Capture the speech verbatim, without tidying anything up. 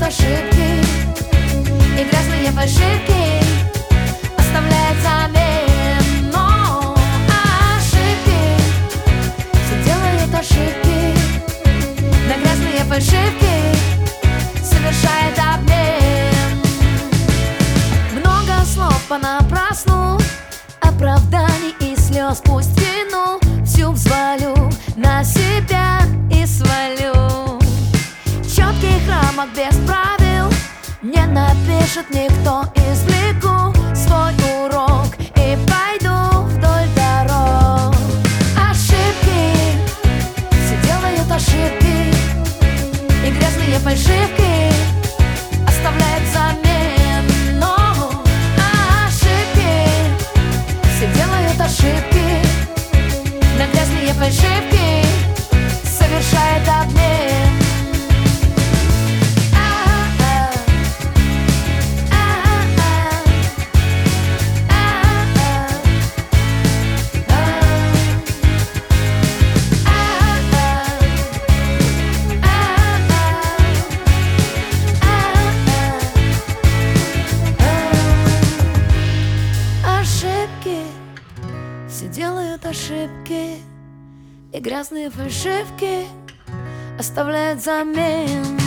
ошибки, и грязные фальшивки оставляют замену. Ошибки, все делают ошибки, на грязные фальшивки совершает обмен. Много слов понапрасну, оправданий и слез. Пусть вину всю взвалю на себя и свалю. Четких рамок без правил не напишет никто. Извлеку свой урок и пойду вдоль дорог. Ошибки, все делают ошибки, и грязные фальшивки оставляют замену. Ошибки, все делают ошибки, на грязные фальшивки совершает обмен. Все делают ошибки, и грязные фальшивки оставляют замену.